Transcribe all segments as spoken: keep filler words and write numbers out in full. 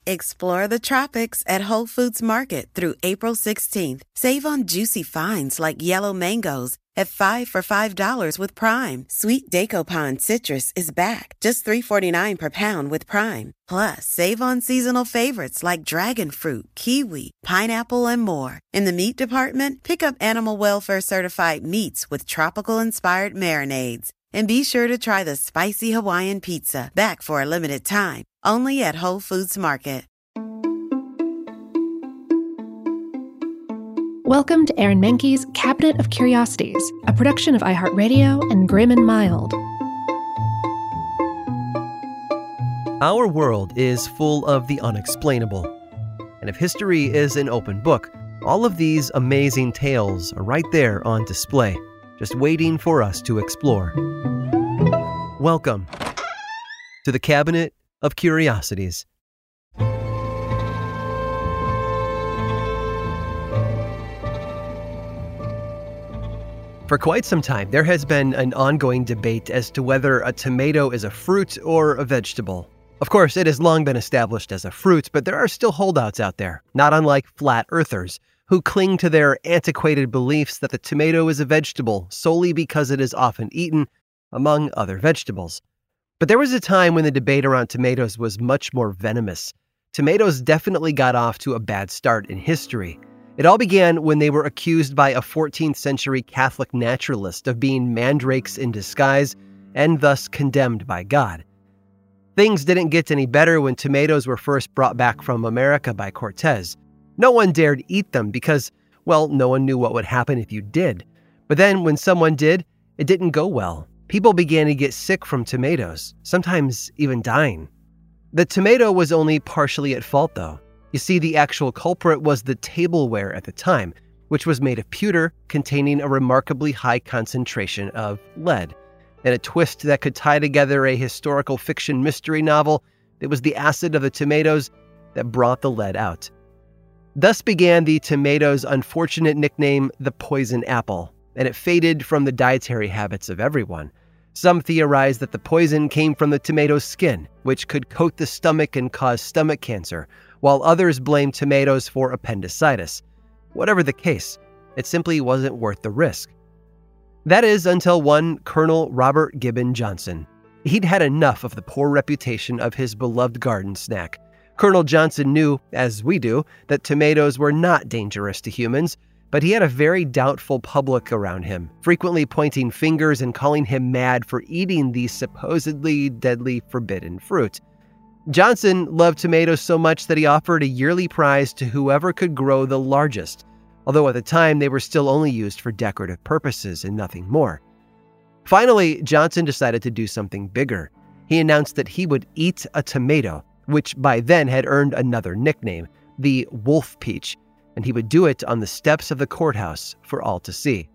Explore the tropics at Whole Foods Market through April sixteenth. Save on juicy finds like yellow mangoes at five for five dollars with Prime. Sweet Daco citrus is back, just three forty-nine per pound with Prime. Plus, save on seasonal favorites like dragon fruit, kiwi, pineapple, and more. In the meat department, pick up Animal Welfare Certified meats with tropical-inspired marinades. And be sure to try the spicy Hawaiian pizza, back for a limited time, only at Whole Foods Market. Welcome to Aaron Mahnke's Cabinet of Curiosities, a production of iHeartRadio and Grim and Mild. Our world is full of the unexplainable. And if history is an open book, all of these amazing tales are right there on display, just waiting for us to explore. Welcome to the Cabinet of Curiosities. For quite some time, there has been an ongoing debate as to whether a tomato is a fruit or a vegetable. Of course, it has long been established as a fruit, but there are still holdouts out there, not unlike flat earthers, who cling to their antiquated beliefs that the tomato is a vegetable solely because it is often eaten, among other vegetables. But there was a time when the debate around tomatoes was much more venomous. Tomatoes definitely got off to a bad start in history. It all began when they were accused by a fourteenth century Catholic naturalist of being mandrakes in disguise and thus condemned by God. Things didn't get any better when tomatoes were first brought back from America by Cortez. No one dared eat them because, well, no one knew what would happen if you did. But then when someone did, it didn't go well. People began to get sick from tomatoes, sometimes even dying. The tomato was only partially at fault, though. You see, the actual culprit was the tableware at the time, which was made of pewter containing a remarkably high concentration of lead. In a twist that could tie together a historical fiction mystery novel, it was the acid of the tomatoes that brought the lead out. Thus began the tomato's unfortunate nickname, the poison apple, and it faded from the dietary habits of everyone. Some theorize that the poison came from the tomato's skin, which could coat the stomach and cause stomach cancer, while others blame tomatoes for appendicitis. Whatever the case, it simply wasn't worth the risk. That is until one Colonel Robert Gibbon Johnson. He'd had enough of the poor reputation of his beloved garden snack. Colonel Johnson knew, as we do, that tomatoes were not dangerous to humans, but he had a very doubtful public around him, frequently pointing fingers and calling him mad for eating the supposedly deadly forbidden fruit. Johnson loved tomatoes so much that he offered a yearly prize to whoever could grow the largest, although at the time they were still only used for decorative purposes and nothing more. Finally, Johnson decided to do something bigger. He announced that he would eat a tomato, which by then had earned another nickname, the wolf peach, and he would do it on the steps of the courthouse for all to see.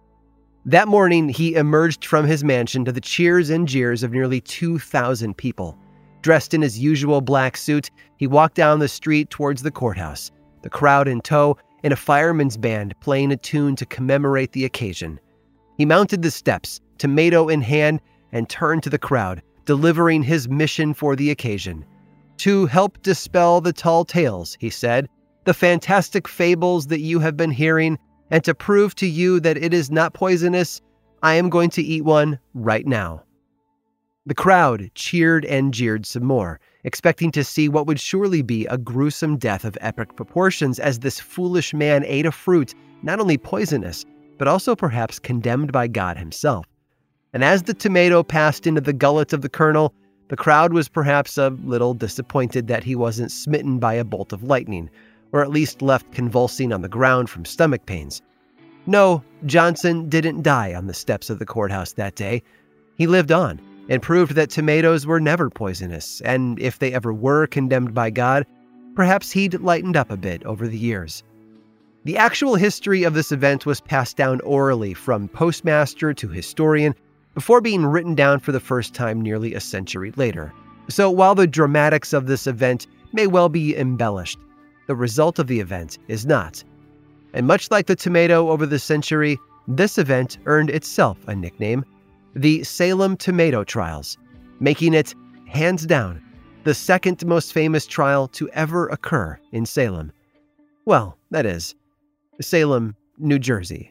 That morning, he emerged from his mansion to the cheers and jeers of nearly two thousand people. Dressed in his usual black suit, he walked down the street towards the courthouse, the crowd in tow, and a fireman's band playing a tune to commemorate the occasion. He mounted the steps, tomato in hand, and turned to the crowd, delivering his mission for the occasion. "To help dispel the tall tales," he said, "the fantastic fables that you have been hearing, and to prove to you that it is not poisonous, I am going to eat one right now." The crowd cheered and jeered some more, expecting to see what would surely be a gruesome death of epic proportions as this foolish man ate a fruit not only poisonous, but also perhaps condemned by God himself. And as the tomato passed into the gullet of the colonel, the crowd was perhaps a little disappointed that he wasn't smitten by a bolt of lightning, or at least left convulsing on the ground from stomach pains. No, Johnson didn't die on the steps of the courthouse that day. He lived on, and proved that tomatoes were never poisonous, and if they ever were condemned by God, perhaps he'd lightened up a bit over the years. The actual history of this event was passed down orally from postmaster to historian before being written down for the first time nearly a century later. So while the dramatics of this event may well be embellished, the result of the event is not. And much like the tomato over the century, this event earned itself a nickname, the Salem Tomato Trials, making it, hands down, the second most famous trial to ever occur in Salem. Well, that is, Salem, New Jersey.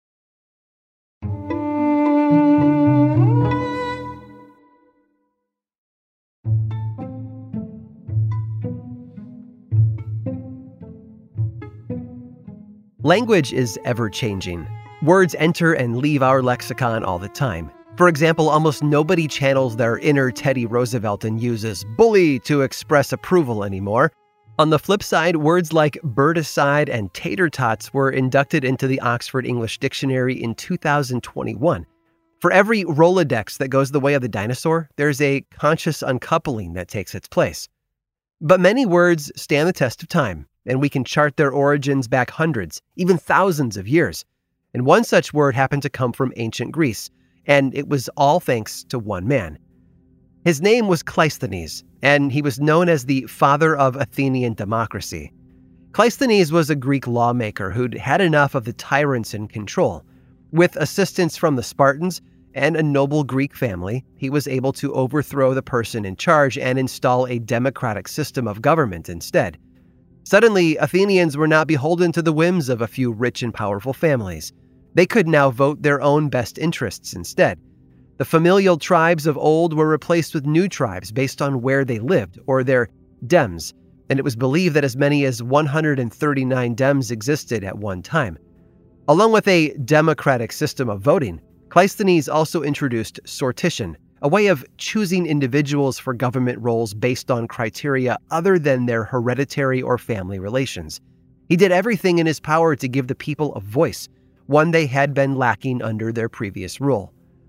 Language is ever-changing. Words enter and leave our lexicon all the time. For example, almost nobody channels their inner Teddy Roosevelt and uses bully to express approval anymore. On the flip side, words like birdicide and tater tots were inducted into the Oxford English Dictionary in two thousand twenty-one. For every Rolodex that goes the way of the dinosaur, there's a conscious uncoupling that takes its place. But many words stand the test of time, and we can chart their origins back hundreds, even thousands of years. And one such word happened to come from ancient Greece, and it was all thanks to one man. His name was Cleisthenes, and he was known as the father of Athenian democracy. Cleisthenes was a Greek lawmaker who'd had enough of the tyrants in control. With assistance from the Spartans and a noble Greek family, he was able to overthrow the person in charge and install a democratic system of government instead. Suddenly, Athenians were not beholden to the whims of a few rich and powerful families. They could now vote their own best interests instead. The familial tribes of old were replaced with new tribes based on where they lived, or their dems, and it was believed that as many as one hundred thirty-nine dems existed at one time. Along with a democratic system of voting, Cleisthenes also introduced sortition, a way of choosing individuals for government roles based on criteria other than their hereditary or family relations. He did everything in his power to give the people a voice, one they had been lacking under their previous rule.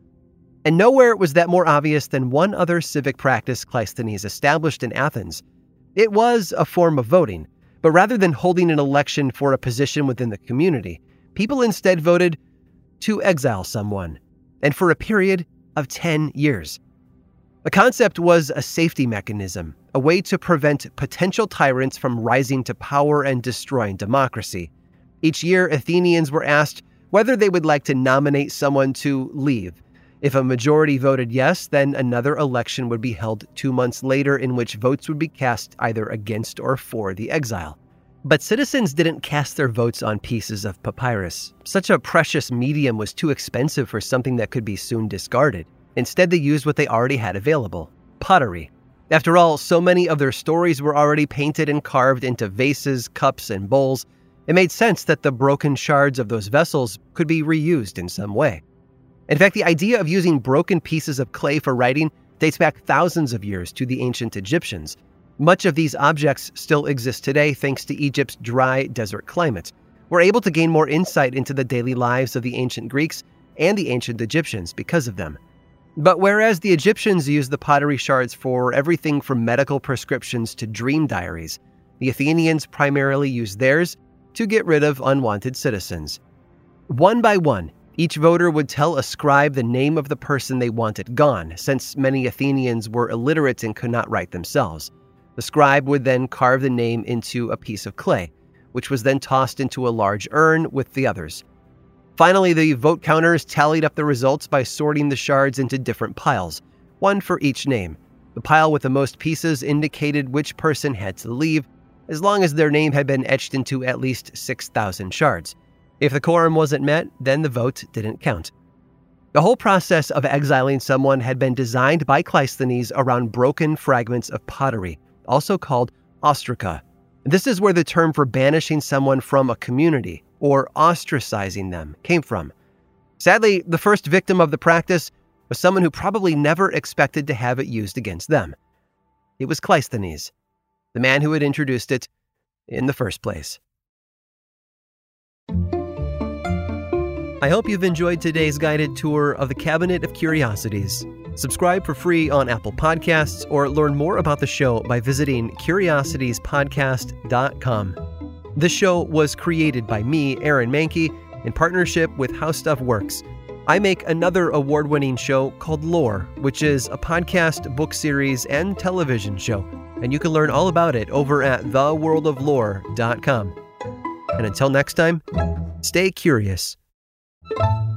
And nowhere was that more obvious than one other civic practice Cleisthenes established in Athens. It was a form of voting, but rather than holding an election for a position within the community, people instead voted to exile someone, and for a period of ten years. The concept was a safety mechanism, a way to prevent potential tyrants from rising to power and destroying democracy. Each year, Athenians were asked whether they would like to nominate someone to leave. If a majority voted yes, then another election would be held two months later in which votes would be cast either against or for the exile. But citizens didn't cast their votes on pieces of papyrus. Such a precious medium was too expensive for something that could be soon discarded. Instead, they used what they already had available: pottery. After all, so many of their stories were already painted and carved into vases, cups, and bowls. It made sense that the broken shards of those vessels could be reused in some way. In fact, the idea of using broken pieces of clay for writing dates back thousands of years to the ancient Egyptians. Much of these objects still exist today thanks to Egypt's dry desert climate. We're able to gain more insight into the daily lives of the ancient Greeks and the ancient Egyptians because of them. But whereas the Egyptians used the pottery shards for everything from medical prescriptions to dream diaries, the Athenians primarily used theirs to get rid of unwanted citizens. One by one, each voter would tell a scribe the name of the person they wanted gone, since many Athenians were illiterate and could not write themselves. The scribe would then carve the name into a piece of clay, which was then tossed into a large urn with the others. Finally, the vote counters tallied up the results by sorting the shards into different piles, one for each name. The pile with the most pieces indicated which person had to leave, as long as their name had been etched into at least six thousand shards. If the quorum wasn't met, then the vote didn't count. The whole process of exiling someone had been designed by Cleisthenes around broken fragments of pottery, also called ostraca. This is where the term for banishing someone from a community, or ostracizing them, came from. Sadly, the first victim of the practice was someone who probably never expected to have it used against them. It was Cleisthenes, the man who had introduced it in the first place. I hope you've enjoyed today's guided tour of the Cabinet of Curiosities. Subscribe for free on Apple Podcasts or learn more about the show by visiting curiosities podcast dot com. This show was created by me, Aaron Mahnke, in partnership with How Stuff Works. I make another award-winning show called Lore, which is a podcast, book series, and television show, and you can learn all about it over at the world of lore dot com. And until next time, stay curious.